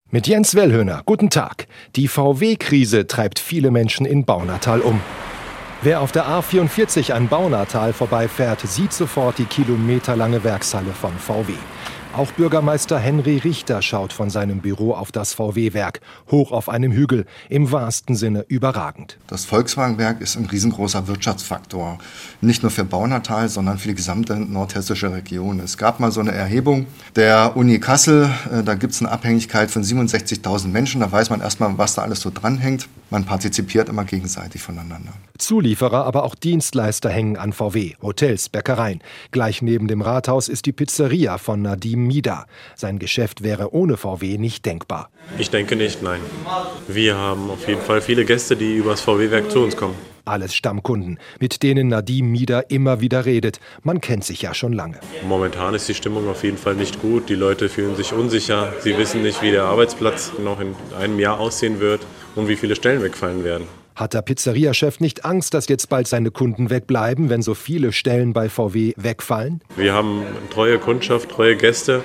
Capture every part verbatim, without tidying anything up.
Mit Jens Wellhöhner, guten Tag. Die V W-Krise treibt viele Menschen in Baunatal um. Wer auf der A vierundvierzig an Baunatal vorbeifährt, sieht sofort die kilometerlange Werkshalle von V W. Auch Bürgermeister Henry Richter schaut von seinem Büro auf das V W-Werk, hoch auf einem Hügel, im wahrsten Sinne überragend. Das Volkswagenwerk ist ein riesengroßer Wirtschaftsfaktor, nicht nur für Baunatal, sondern für die gesamte nordhessische Region. Es gab mal so eine Erhebung der Uni Kassel, da gibt es eine Abhängigkeit von siebenundsechzigtausend Menschen, da weiß man erstmal, was da alles so dranhängt. Man partizipiert immer gegenseitig voneinander. Zulieferer, aber auch Dienstleister hängen an V W, Hotels, Bäckereien. Gleich neben dem Rathaus ist die Pizzeria von Nadim Mida. Sein Geschäft wäre ohne V W nicht denkbar. Ich denke nicht, nein. Wir haben auf jeden Fall viele Gäste, die übers V W-Werk zu uns kommen. Alles Stammkunden, mit denen Nadim Mida immer wieder redet. Man kennt sich ja schon lange. Momentan ist die Stimmung auf jeden Fall nicht gut. Die Leute fühlen sich unsicher. Sie wissen nicht, wie der Arbeitsplatz noch in einem Jahr aussehen wird und wie viele Stellen wegfallen werden. Hat der Pizzeriachef nicht Angst, dass jetzt bald seine Kunden wegbleiben, wenn so viele Stellen bei V W wegfallen? Wir haben treue Kundschaft, treue Gäste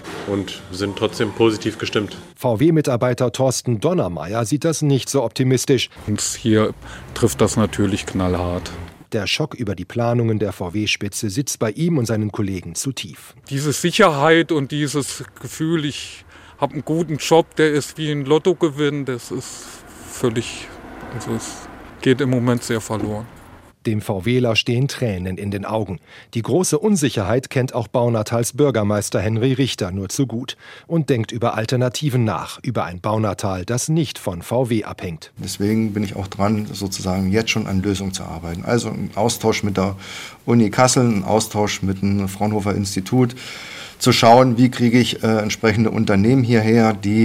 und sind trotzdem positiv gestimmt. V W-Mitarbeiter Thorsten Donnermeier sieht das nicht so optimistisch. Uns hier trifft das natürlich knallhart. Der Schock über die Planungen der V W-Spitze sitzt bei ihm und seinen Kollegen zu tief. Diese Sicherheit und dieses Gefühl, ich habe einen guten Job, der ist wie ein Lottogewinn, das ist völlig, also es geht im Moment sehr verloren. Dem VWler stehen Tränen in den Augen. Die große Unsicherheit kennt auch Baunatals Bürgermeister Henry Richter nur zu gut und denkt über Alternativen nach, über ein Baunatal, das nicht von V W abhängt. Deswegen bin ich auch dran, sozusagen jetzt schon an Lösungen zu arbeiten. Also ein Austausch mit der Uni Kassel, ein Austausch mit dem Fraunhofer Institut, zu schauen, wie kriege ich äh, entsprechende Unternehmen hierher, die,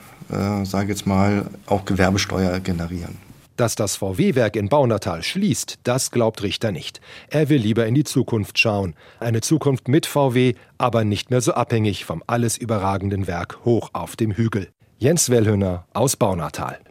äh, sage jetzt mal, auch Gewerbesteuer generieren. Dass das V W-Werk in Baunatal schließt, das glaubt Richter nicht. Er will lieber in die Zukunft schauen. Eine Zukunft mit V W, aber nicht mehr so abhängig vom alles überragenden Werk hoch auf dem Hügel. Jens Wellhöhner aus Baunatal.